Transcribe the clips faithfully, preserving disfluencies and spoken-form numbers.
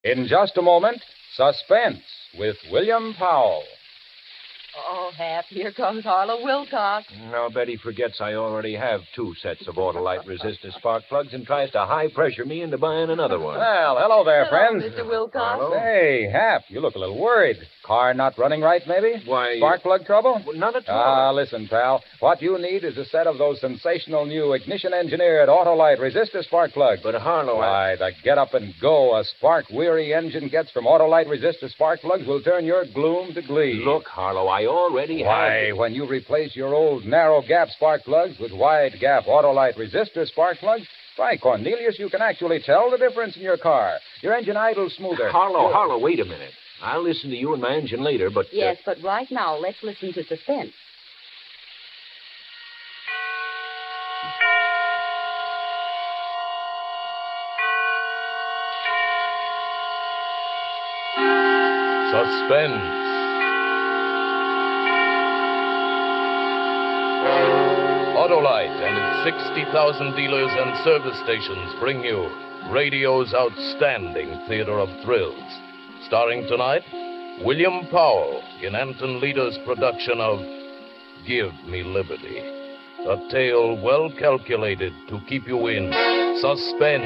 In just a moment, Suspense with William Powell. Oh, Hap, here comes Harlow Wilcox. Now, Betty forgets I already have two sets of Autolite resistor spark plugs and tries to high-pressure me into buying another one. Well, hello there, Hello, friend. Mister Wilcox. Hello. Hey, Hap, you look a little worried. Car not running right, maybe? Why... Spark plug trouble? Well, not at all. Ah, listen, pal. What you need is a set of those sensational new ignition-engineered Autolite resistor spark plugs. But, Harlow, I... Why, the get-up-and-go a spark-weary engine gets from Autolite resistor spark plugs will turn your gloom to glee. Look, Harlow, I already Why, have... when you replace your old narrow-gap spark plugs with wide-gap Autolite resistor spark plugs, why, Cornelius, you can actually tell the difference in your car. Your engine idles smoother. Harlow, Your- Harlow, wait a minute. I'll listen to you and my engine later, but... uh, Yes, but right now, let's listen to Suspense. Suspense. Autolite and its sixty thousand dealers and service stations bring you radio's outstanding theater of thrills. Starring tonight, William Powell in Anton Leader's production of Give Me Liberty. A tale well calculated to keep you in suspense.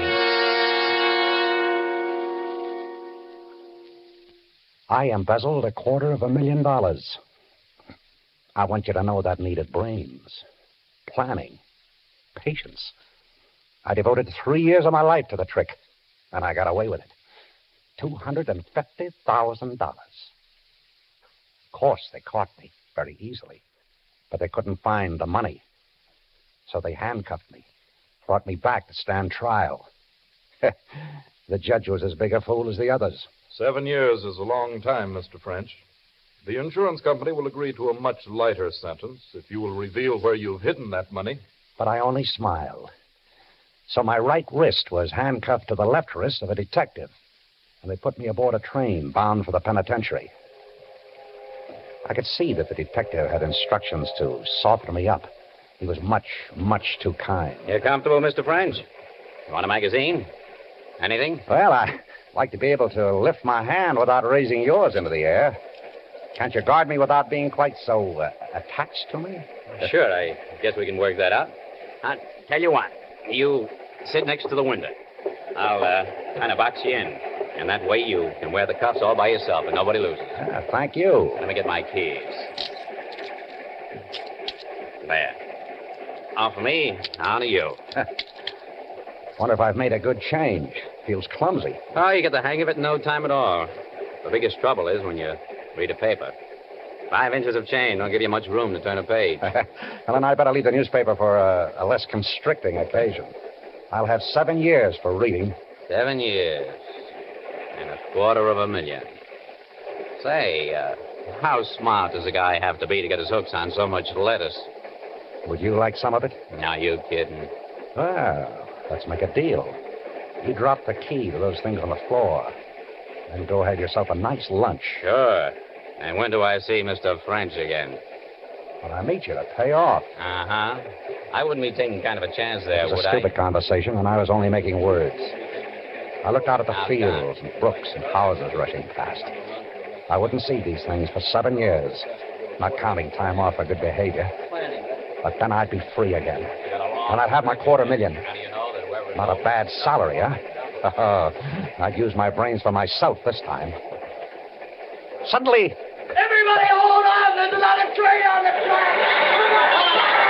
I embezzled a quarter of a million dollars. I want you to know that needed brains, planning, patience. I devoted three years of my life to the trick, and I got away with it. two hundred fifty thousand dollars. Of course, they caught me very easily, but they couldn't find the money. So they handcuffed me, brought me back to stand trial. The judge was as big a fool as the others. Seven years is a long time, Mister French. The insurance company will agree to a much lighter sentence if you will reveal where you've hidden that money. But I only smiled. So my right wrist was handcuffed to the left wrist of a detective, and they put me aboard a train bound for the penitentiary. I could see that the detective had instructions to soften me up. He was much, much too kind. You comfortable, Mister French? You want a magazine? Anything? Well, I like to be able to lift my hand without raising yours into the air. Can't you guard me without being quite so uh, attached to me? Sure, I guess we can work that out. I'll tell you what. You sit next to the window. I'll uh, kind of box you in. And that way you can wear the cuffs all by yourself and nobody loses. Ah, thank you. Let me get my keys. There. On for me, on to you. Wonder if I've made a good change. Feels clumsy. Oh, you get the hang of it in no time at all. The biggest trouble is when you read a paper. Five inches of chain don't give you much room to turn a page. Well, then I'd better leave the newspaper for a, a less constricting occasion. I'll have seven years for reading. Seven years. And a quarter of a million. Say, uh, how smart does a guy have to be to get his hooks on so much lettuce? Would you like some of it? Now, you kidding? Well, let's make a deal. You drop the key to those things on the floor. Then go have yourself a nice lunch. Sure. And when do I see Mister French again? When I meet you to pay off. Uh-huh. I wouldn't be taking kind of a chance there, It was would a I? stupid conversation, and I was only making words. I looked out at the Now, fields and brooks and houses rushing past. I wouldn't see these things for seven years, not counting time off for good behavior. But then I'd be free again. And I'd have my quarter million. Not a bad salary, huh? I'd use my brains for myself this time. Suddenly... Everybody hold on! There's another train on the track!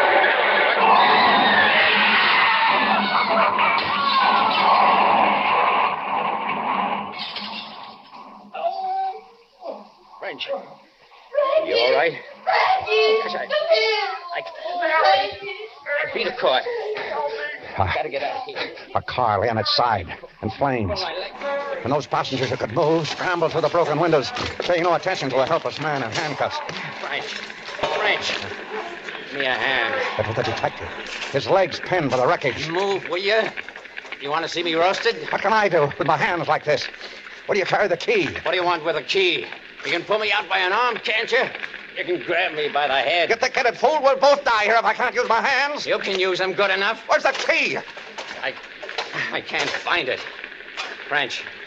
French. You all right? Yes, I... I... My feet are caught. I gotta get out of here. A car lay on its side, in flames. And those passengers who could move scrambled through the broken windows, paying no attention to a helpless man in handcuffs. French. French. Give me a hand. It was the detective. His legs pinned by the wreckage. Move, will you? You want to see me roasted? What can I do with my hands like this? What do you carry the key? What do you want with a key? You can pull me out by an arm, can't you? You can grab me by the head. You thick-headed fool, we'll both die here if I can't use my hands. You can use them good enough. Where's the key? I... I can't find it. French,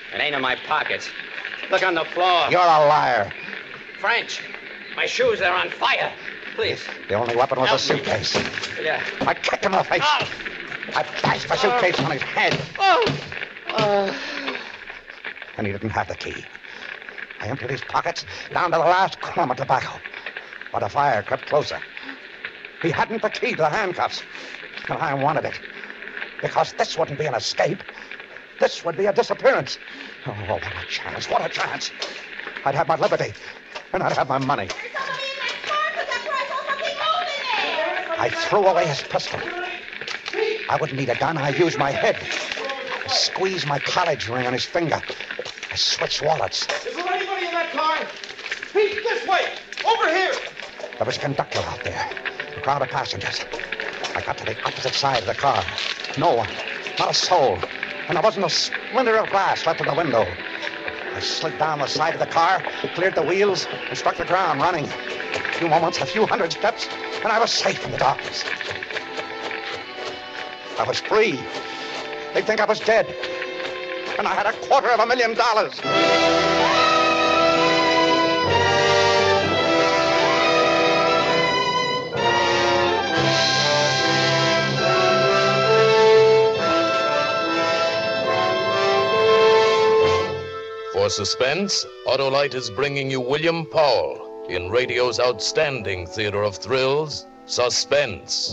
It ain't in my pockets. Look on the floor. You're a liar. French, my shoes, they're on fire. Please. The only weapon was Help a suitcase. Me. Yeah. I kicked him in the face. Oh. I bashed the suitcase oh. on his head. Oh. Oh. And he didn't have the key. I emptied his pockets down to the last crumb of tobacco. But the fire crept closer. He hadn't the key to the handcuffs. And I wanted it. Because this wouldn't be an escape. This would be a disappearance. Oh, what a chance. What a chance. I'd have my liberty. And I'd have my money. There's somebody in that car because that's where I saw something moving there. I threw away his pistol. I wouldn't need a gun. I used my head. I squeezed my college ring on his finger. I switched wallets. Is there anybody in that car? Pete, this way! Over here! There was a conductor out there. A crowd of passengers. I got to the opposite side of the car. No one. Not a soul. And there wasn't a splinter of glass left in the window. I slid down the side of the car, cleared the wheels, and struck the ground running. A few moments, a few hundred steps, and I was safe in the darkness. I was free. They'd think I was dead. And I had a quarter of a million dollars. For suspense, Autolite is bringing you William Powell in radio's outstanding theater of thrills, Suspense.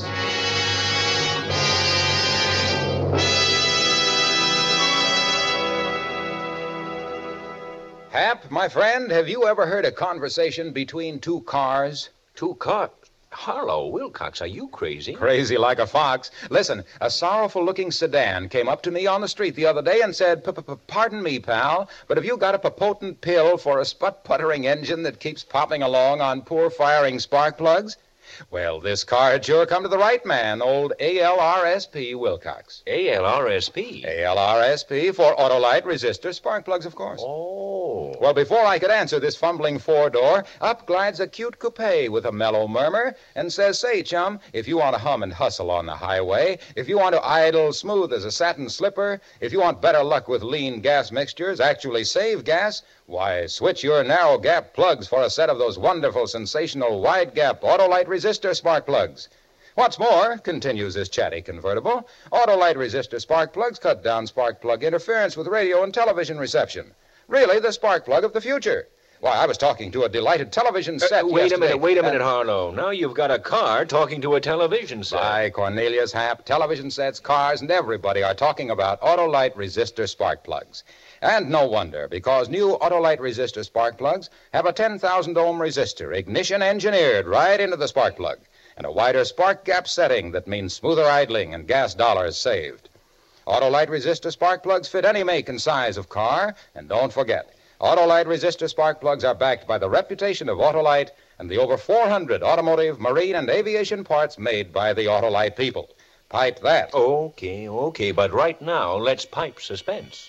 Hap, my friend, have you ever heard a conversation between two cars? Two cars? Harlow, Wilcox, are you crazy? Crazy like a fox. Listen, a sorrowful-looking sedan came up to me on the street the other day and said, "Pardon me, pal, but have you got a potent pill for a sput-puttering engine that keeps popping along on poor firing spark plugs?" Well, this car had sure come to the right man, old A L R S P Wilcox. A L R S P? A L R S P for Autolite Resistor Spark Plugs, of course. Oh. Well, before I could answer this fumbling four-door, up glides a cute coupe with a mellow murmur and says, "Say, chum, if you want to hum and hustle on the highway, if you want to idle smooth as a satin slipper, if you want better luck with lean gas mixtures, actually save gas, why, switch your narrow gap plugs for a set of those wonderful, sensational wide gap Autolite Resistor Spark Plugs. What's more," continues this chatty convertible, "Autolite Resistor Spark Plugs cut down spark plug interference with radio and television reception. Really, the spark plug of the future. Why, I was talking to a delighted television set uh, Wait yesterday. a minute, wait a minute, uh, Harlow. Now you've got a car talking to a television set. By Cornelius Hap, television sets, cars, and everybody are talking about Autolite Resistor Spark Plugs. And no wonder, because new Autolite Resistor Spark Plugs have a ten thousand ohm resistor, ignition engineered right into the spark plug, and a wider spark gap setting that means smoother idling and gas dollars saved. Autolite Resistor Spark Plugs fit any make and size of car, and don't forget, Autolite Resistor Spark Plugs are backed by the reputation of Autolite and the over four hundred automotive, marine, and aviation parts made by the Autolite people. Pipe that. Okay, okay, but right now, let's pipe suspense.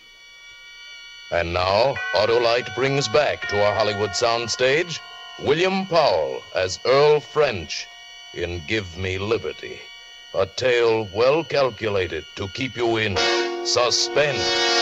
And now, Autolite brings back to our Hollywood soundstage William Powell as Earl French in Give Me Liberty, a tale well calculated to keep you in suspense.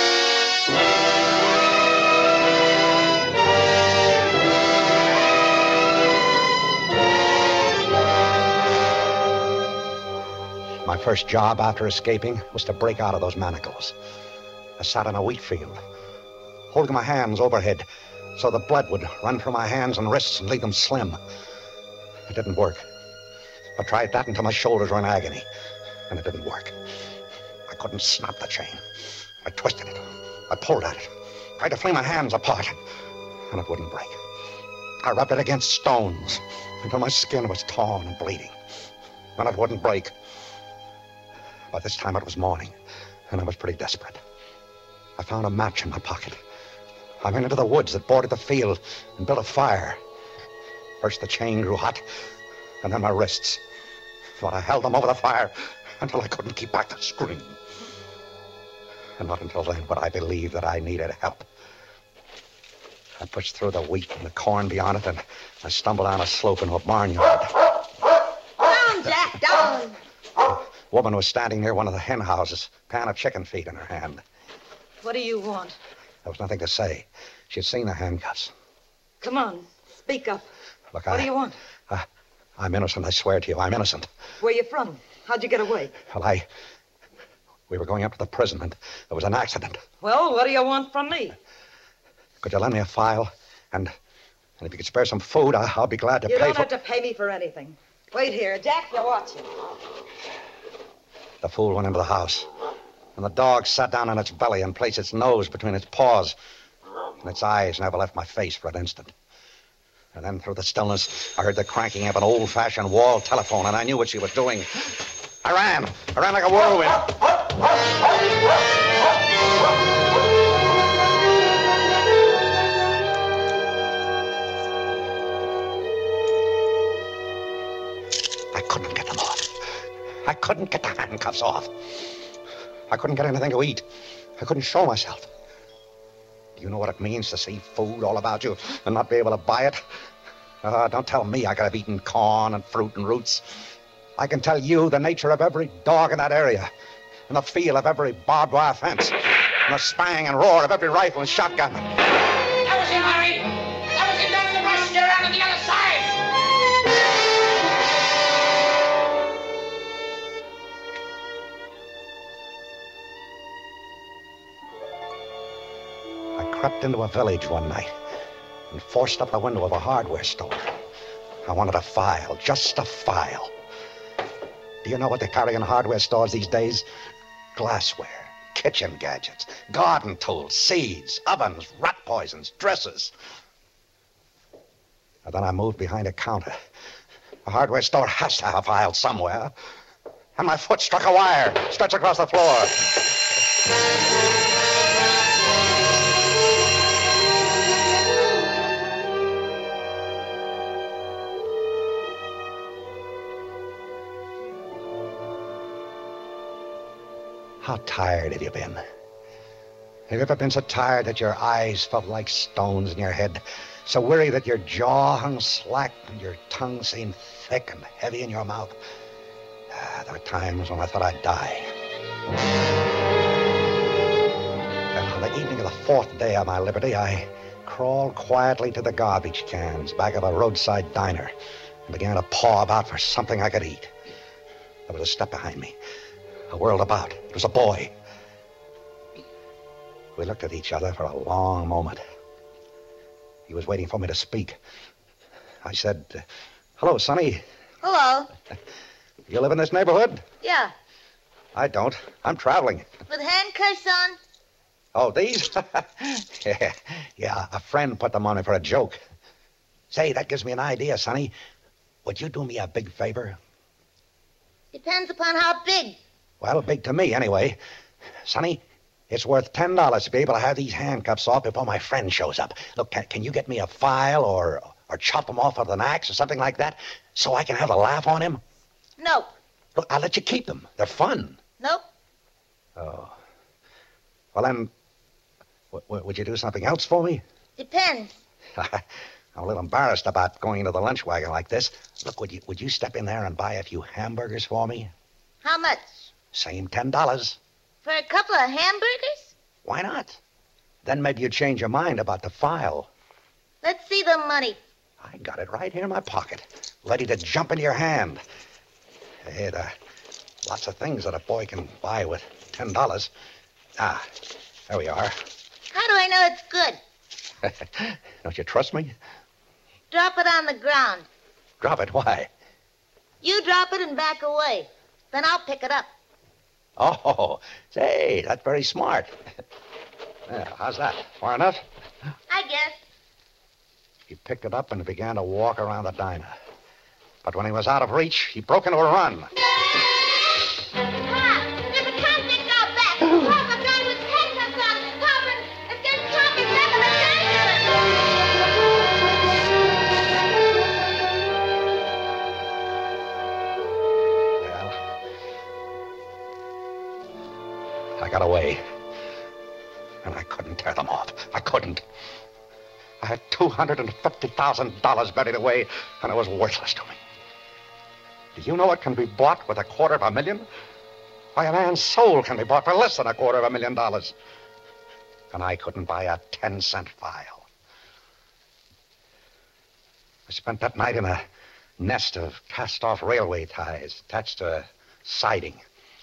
My first job after escaping was to break out of those manacles. I sat in a wheat field, holding my hands overhead so the blood would run from my hands and wrists and leave them slim. It didn't work. I tried that until my shoulders were in agony, and it didn't work. I couldn't snap the chain. I twisted it. I pulled at it, tried to fling my hands apart, and it wouldn't break. I rubbed it against stones until my skin was torn and bleeding, and it wouldn't break. By this time it was morning, and I was pretty desperate. I found a match in my pocket. I went into the woods that bordered the field and built a fire. First the chain grew hot, and then my wrists. But I held them over the fire until I couldn't keep back the scream. And not until then would I believe that I needed help. I pushed through the wheat and the corn beyond it, and I stumbled down a slope into a barnyard. Down, Jack, down! A woman was standing near one of the hen houses, pan of chicken feed in her hand. What do you want? There was nothing to say. She'd seen the handcuffs. Come on, speak up. Look, What I... do you want? Uh, I'm innocent, I swear to you. I'm innocent. Where you from? How'd you get away? Well, I... We were going up to the prison, and there was an accident. Well, what do you want from me? Could you lend me a file? And, and if you could spare some food, I, I'll be glad to You pay don't for... have to pay me for anything. Wait here. Jack, you watch him. The fool went into the house, and the dog sat down on its belly and placed its nose between its paws, and its eyes never left my face for an instant. And then through the stillness, I heard the cranking of an old-fashioned wall telephone, and I knew what she was doing. I ran. I ran like a whirlwind. I couldn't get them off. I couldn't get the handcuffs off. I couldn't get anything to eat. I couldn't show myself. Do you know what it means to see food all about you and not be able to buy it? Uh, don't tell me I could have eaten corn and fruit and roots. I can tell you the nature of every dog in that area, and the feel of every barbed wire fence, and the spang and roar of every rifle and shotgun. That was him, Harry. That was him down in the brush there around on the other side. I crept into a village one night and forced up the window of a hardware store. I wanted a file, just a file. Do you know what they carry in hardware stores these days? Glassware, kitchen gadgets, garden tools, seeds, ovens, rat poisons, dressers. And then I moved behind a counter. A hardware store has to have a file somewhere. And my foot struck a wire, stretched across the floor. How tired have you been? Have you ever been so tired that your eyes felt like stones in your head? So weary that your jaw hung slack and your tongue seemed thick and heavy in your mouth? Ah, there were times when I thought I'd die. And on the evening of the fourth day of my liberty, I crawled quietly to the garbage cans back of a roadside diner and began to paw about for something I could eat. There was a step behind me. I whirled about. It was a boy. We looked at each other for a long moment. He was waiting for me to speak. I said, "Hello, Sonny. Hello. You live in this neighborhood?" Yeah. I don't. I'm traveling. With handcuffs on? Oh, these? yeah, yeah, a friend put them on me for a joke. Say, that gives me an idea, Sonny. Would you do me a big favor? Depends upon how big. Well, big to me, anyway. Sonny, it's worth ten dollars to be able to have these handcuffs off before my friend shows up. Look, can, can you get me a file or or chop them off with an axe or something like that so I can have a laugh on him? Nope. Look, I'll let you keep them. They're fun. Nope. Oh. Well, then, w- w- would you do something else for me? Depends. I'm a little embarrassed about going into the lunch wagon like this. Look, would you would you step in there and buy a few hamburgers for me? How much? Same ten dollars. For a couple of hamburgers? Why not? Then maybe you'd change your mind about the file. Let's see the money. I got it right here in my pocket, ready to jump into your hand. Hey, there are lots of things that a boy can buy with ten dollars. Ah, there we are. How do I know it's good? Don't you trust me? Drop it on the ground. Drop it? Why? You drop it and back away. Then I'll pick it up. Oh, say, that's very smart. Yeah, how's that? Far enough? I guess. He picked it up and began to walk around the diner. But when he was out of reach, he broke into a run. Pop! There's a convict out back. Pop, a guy with handcuffs on. Pop, and it's getting convict back of the Well, I got away. And I couldn't tear them off. I couldn't. I had two hundred fifty thousand dollars buried away, and it was worthless to me. Do you know what can be bought with a quarter of a million? Why, a man's soul can be bought for less than a quarter of a million dollars. and I couldn't buy a ten-cent file. I spent that night in a nest of cast-off railway ties attached to a siding.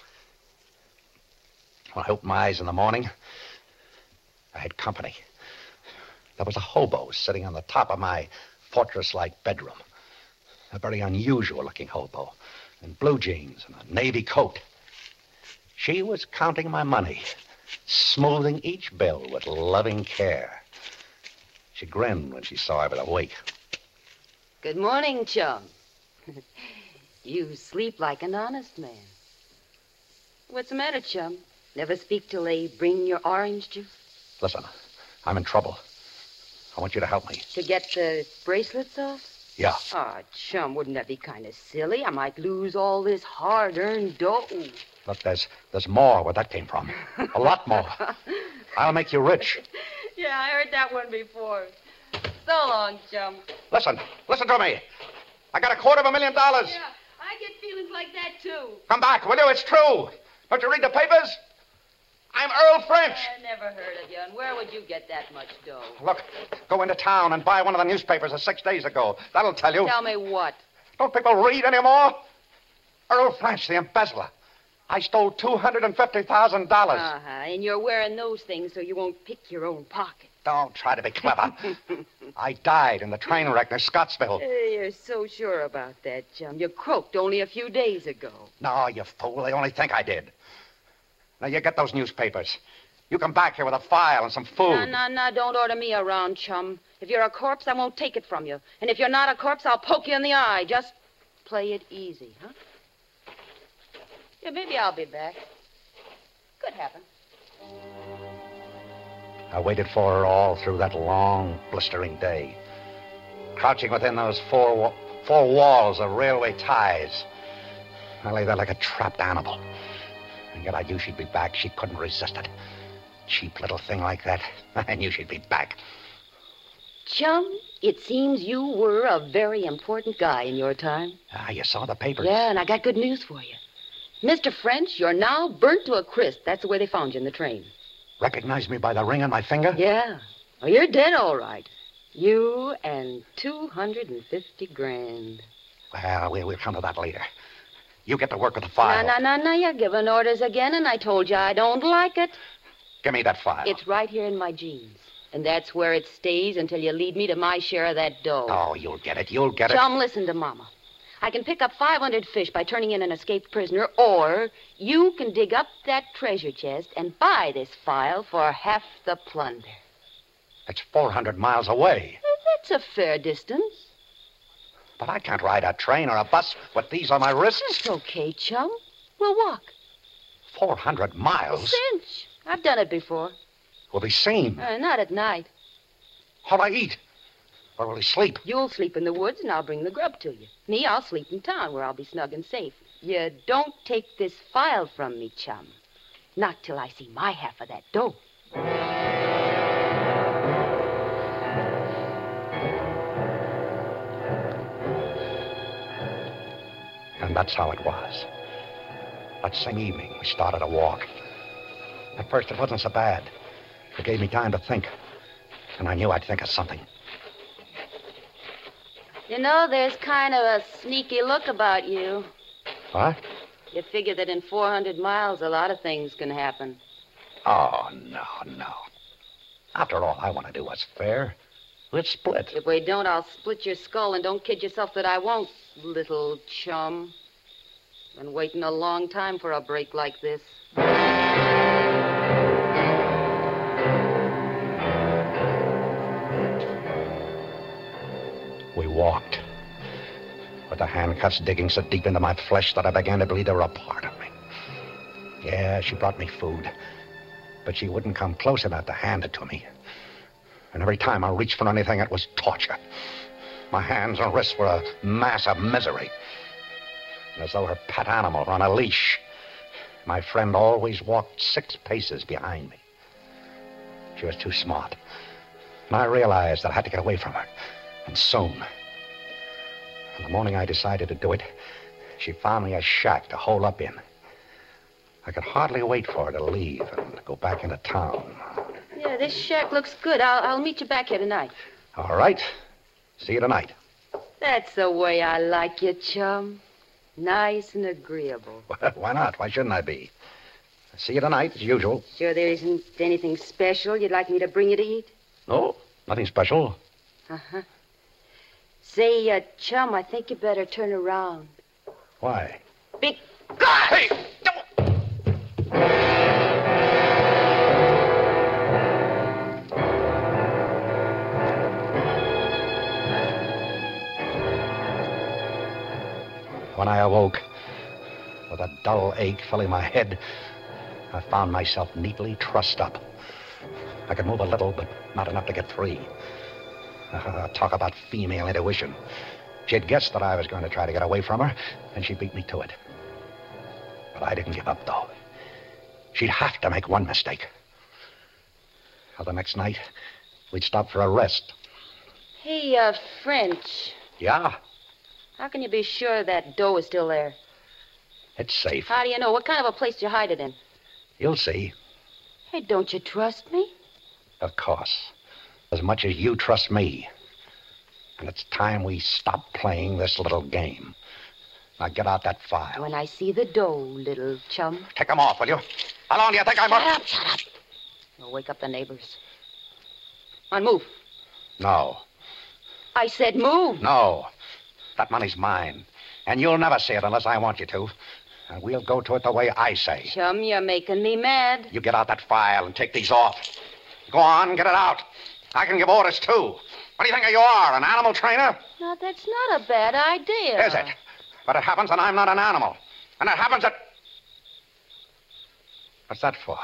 When I opened my eyes in the morning, I had company. There was a hobo sitting on the top of my fortress-like bedroom. A very unusual-looking hobo, in blue jeans and a navy coat. She was counting my money, smoothing each bill with loving care. She grinned when she saw I was awake. Good morning, chum. You sleep like an honest man. What's the matter, chum? Never speak till they bring your orange juice? Listen, I'm in trouble. I want you to help me. To get the bracelets off? Yeah. Oh, chum, wouldn't that be kind of silly? I might lose all this hard-earned dough. Look, there's there's more where that came from. A lot more. I'll make you rich. Yeah, I heard that one before. So long, chum. Listen, listen to me. I got a quarter of a million dollars. Yeah, I get feelings like that, too. Come back, will you? It's true. Don't you read the papers? I'm Earl French. I never heard of you, and where would you get that much dough? Look, go into town and buy one of the newspapers of six days ago. That'll tell you. Tell me what? Don't people read anymore? Earl French, the embezzler. I stole two hundred fifty thousand dollars. Uh-huh, and you're wearing those things so you won't pick your own pocket. Don't try to be clever. I died in the train wreck near Scottsville. Hey, you're so sure about that, chum. You croaked only a few days ago. No, you fool. They only think I did. Now, you get those newspapers. You come back here with a file and some food. No, no, no, don't order me around, chum. If you're a corpse, I won't take it from you. And if you're not a corpse, I'll poke you in the eye. Just play it easy, huh? Yeah, maybe I'll be back. Could happen. I waited for her all through that long, blistering day. Crouching within those four, wa- four walls of railway ties. I lay there like a trapped animal. And yet I knew she'd be back. She couldn't resist it. Cheap little thing like that. I knew she'd be back. Chum, it seems you were a very important guy in your time. Ah, you saw the papers. Yeah, and I got good news for you. Mister French, you're now burnt to a crisp. That's the way they found you in the train. Recognized me by the ring on my finger? Yeah. Well, you're dead, all right. You and two hundred fifty grand. Well, we, we'll come to that later. You get to work with the file. No, no, no, no. You're giving orders again, and I told you I don't like it. Give me that file. It's right here in my jeans. And that's where it stays until you lead me to my share of that dough. Oh, you'll get it. You'll get it. Chum, listen to Mama. I can pick up five hundred fish by turning in an escaped prisoner, or you can dig up that treasure chest and buy this file for half the plunder. That's four hundred miles away. That's a fair distance. But I can't ride a train or a bus with these on my wrists. That's okay, chum. We'll walk. four hundred miles? A cinch. I've done it before. We'll be seen. Uh, not at night. How'll I eat? Where will he sleep? You'll sleep in the woods, and I'll bring the grub to you. Me, I'll sleep in town, where I'll be snug and safe. You don't take this file from me, chum. Not till I see my half of that dough. And that's how it was. That same evening, we started a walk. At first, it wasn't so bad. It gave me time to think. And I knew I'd think of something. You know, there's kind of a sneaky look about you. What? You figure that in four hundred miles, a lot of things can happen. Oh, no, no. After all, I want to do what's fair. Let's split. If we don't, I'll split your skull, and don't kid yourself that I won't, little chum. Been waiting a long time for a break like this. We walked, with the handcuffs digging so deep into my flesh that I began to believe they were a part of me. Yeah, she brought me food, but she wouldn't come close enough to hand it to me. And every time I reached for anything, it was torture. My hands and wrists were a mass of misery. And as though her pet animal were on a leash, my friend always walked six paces behind me. She was too smart. And I realized that I had to get away from her. And soon. And the morning I decided to do it, she found me a shack to hole up in. I could hardly wait for her to leave and go back into town. Yeah, Yeah, this shack looks good. I'll, I'll meet you back here tonight. All right. See you tonight. That's the way I like you, chum. Nice and agreeable. Why not? Why shouldn't I be? See you tonight, as usual. Sure there isn't anything special you'd like me to bring you to eat? No, nothing special. Uh-huh. Say, uh, chum, I think you better turn around. Why? Big... God! Hey! When I awoke, with a dull ache filling my head, I found myself neatly trussed up. I could move a little, but not enough to get free. Uh, talk about female intuition. She had guessed that I was going to try to get away from her, and she beat me to it. But I didn't give up, though. She'd have to make one mistake. Well, the next night, we'd stop for a rest. Hey, uh, French. Yeah? How can you be sure that dough is still there? It's safe. How do you know? What kind of a place do you hide it in? You'll see. Hey, don't you trust me? Of course. As much as you trust me. And it's time we stop playing this little game. Now get out that file. When I see the dough, little chum. Take them off, will you? How long do you think I'm... Shut up, shut up. You'll wake up the neighbors. On, move. No. I said move. No. That money's mine. And you'll never see it unless I want you to. And we'll go to it the way I say. Chum, you're making me mad. You get out that file and take these off. Go on, get it out. I can give orders, too. What do you think you are, an animal trainer? Now, that's not a bad idea. Is it? But it happens that I'm not an animal. And it happens that... What's that for?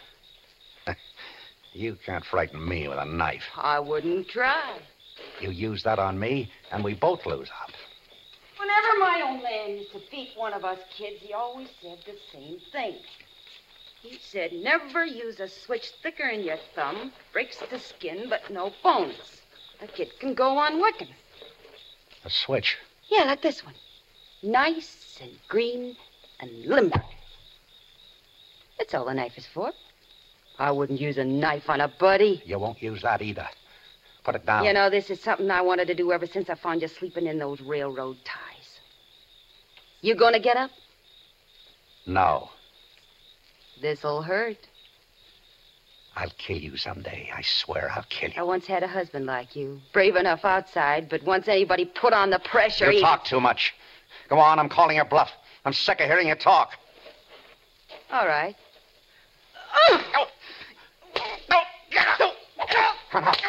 You can't frighten me with a knife. I wouldn't try. You use that on me, and we both lose out. Whenever my old man used to beat one of us kids, he always said the same thing. He said, never use a switch thicker in your thumb. Breaks the skin, but no bones. A kid can go on working. A switch? Yeah, like this one. Nice and green and limber. That's all the knife is for. I wouldn't use a knife on a buddy. You won't use that either. Put it down. You know, this is something I wanted to do ever since I found you sleeping in those railroad ties. You gonna get up? No. This'll hurt. I'll kill you someday. I swear I'll kill you. I once had a husband like you. Brave enough outside, but once anybody put on the pressure... You he... talk too much. Go on, I'm calling your bluff. I'm sick of hearing you talk. All right. No! No! Get up! No! Come on.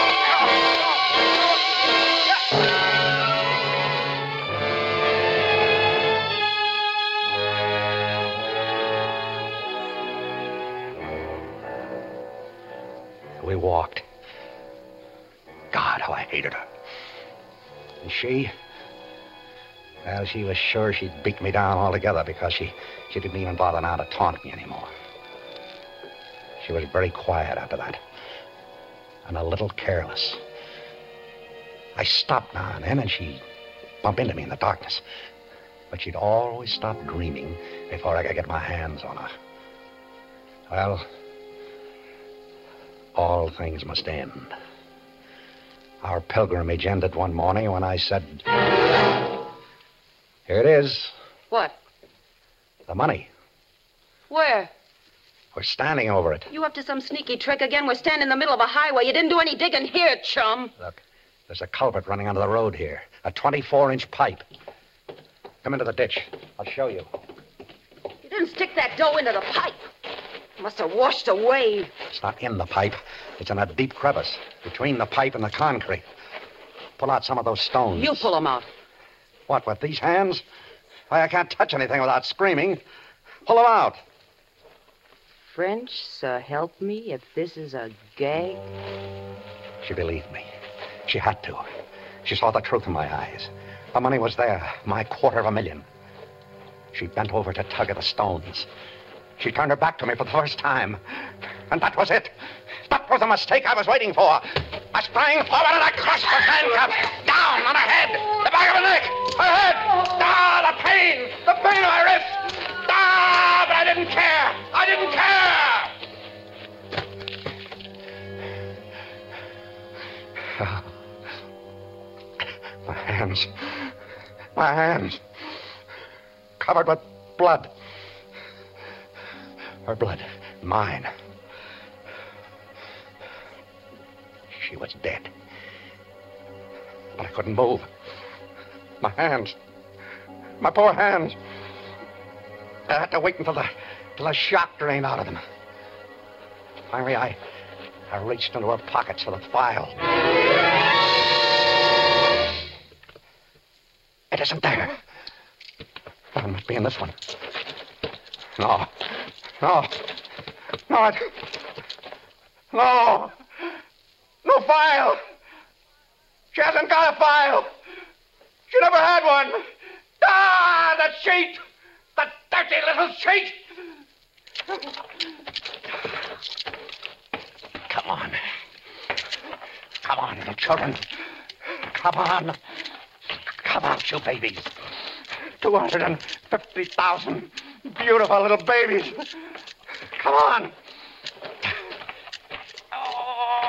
We walked. God, how I hated her. And she... Well, she was sure she'd beat me down altogether because she, she didn't even bother now to taunt me anymore. She was very quiet after that. And a little careless. I stopped now and then, and she'd bump into me in the darkness. But she'd always stop dreaming before I could get my hands on her. Well... all things must end. Our pilgrimage ended one morning when I said, here it is. What? The money. Where? We're standing over it. You up to some sneaky trick again? We're standing in the middle of a highway. You didn't do any digging here, chum. Look, there's a culvert running under the road here. A twenty-four inch pipe. Come into the ditch. I'll show you. You didn't stick that dough into the pipe. It must have washed away. It's not in the pipe. It's in a deep crevice between the pipe and the concrete. Pull out some of those stones. You pull them out. What, with these hands? Why, I can't touch anything without screaming. Pull them out. French, so help me if this is a gag. She believed me. She had to. She saw the truth in my eyes. The money was there, my quarter of a million. She bent over to tug at the stones. She turned her back to me for the first time. And that was it. That was the mistake I was waiting for. I sprang forward and I crushed the handcuff. Down on her head. The back of her neck. Her head. Ah, the pain. The pain of my wrist. Ah, but I didn't care. I didn't care. My hands. My hands. Covered with blood. Her blood. Mine. She was dead. But I couldn't move. My hands. My poor hands. I had to wait until the, until the shock drained out of them. Finally, I, I reached into her pockets for the file. It isn't there. Well, it must be in this one. No. No. No, it... No. No file. She hasn't got a file. She never had one. Ah, the cheat. The dirty little cheat. Come on. Come on, little children. Come on. Come on, you babies. two hundred fifty thousand beautiful little babies. Come on. Oh.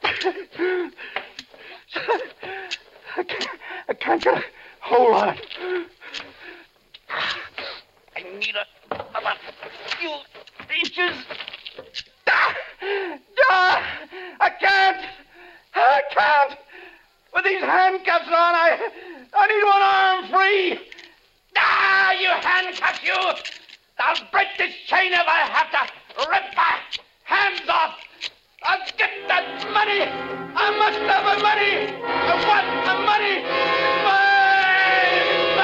I can't, I can't get a hold on it. I need a, about a few inches. Ah, ah, I can't. I can't. With these handcuffs on, I, I need one arm free. Ah, you handcuff you. I'll break this chain if I have to rip my hands off. I'll get that money. I must have the money. I want the money. Mine.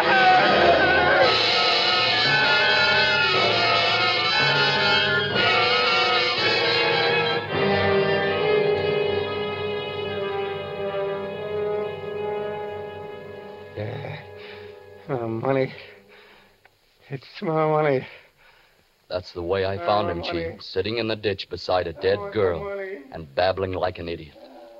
Mine. Yeah. My money. It's my money. That's the way I found him, Chief, sitting in the ditch beside a dead girl and babbling like an idiot.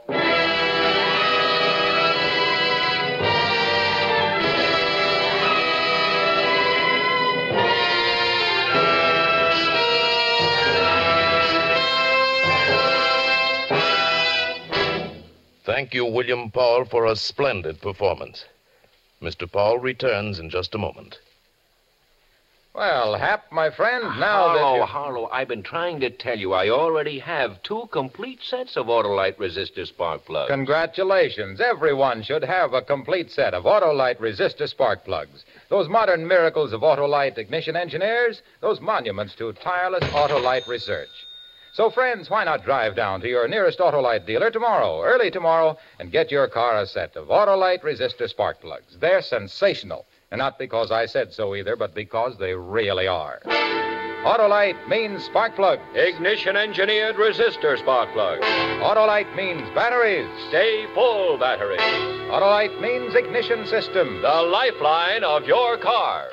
Thank you, William Paul, for a splendid performance. Mister Paul returns in just a moment. Well, Hap, my friend, now Harlow, that you... Harlow, I've been trying to tell you I already have two complete sets of Autolite resistor spark plugs. Congratulations. Everyone should have a complete set of Autolite resistor spark plugs. Those modern miracles of Autolite ignition engineers, those monuments to tireless Autolite research. So, friends, why not drive down to your nearest Autolite dealer tomorrow, early tomorrow, and get your car a set of Autolite resistor spark plugs. They're sensational. And not because I said so either, but because they really are. Autolite means spark plug. Ignition engineered resistor spark plug. Autolite means batteries. Stay full batteries. Autolite means ignition system. The lifeline of your car.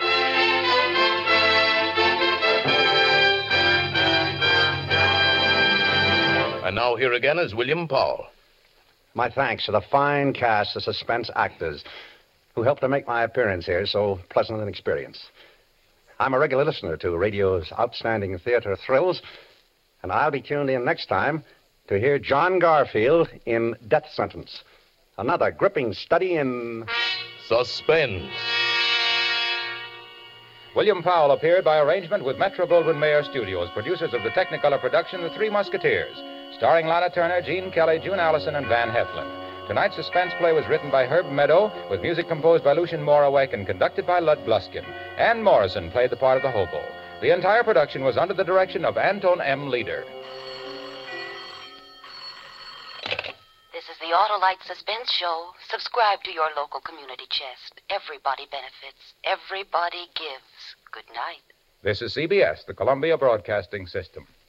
And now here again is William Paul. My thanks to the fine cast of suspense actors who helped to make my appearance here so pleasant an experience. I'm a regular listener to radio's outstanding theater thrills, and I'll be tuned in next time to hear John Garfield in Death Sentence, another gripping study in... suspense. William Powell appeared by arrangement with Metro-Goldwyn-Mayer Studios, producers of the Technicolor production The Three Musketeers, starring Lana Turner, Gene Kelly, June Allison, and Van Heflin. Tonight's suspense play was written by Herb Meadow, with music composed by Lucien Moravec and conducted by Lud Gluskin. Ann Morrison played the part of the hobo. The entire production was under the direction of Anton M. Leader. This is the Autolite Suspense Show. Subscribe to your local community chest. Everybody benefits. Everybody gives. Good night. This is C B S, the Columbia Broadcasting System.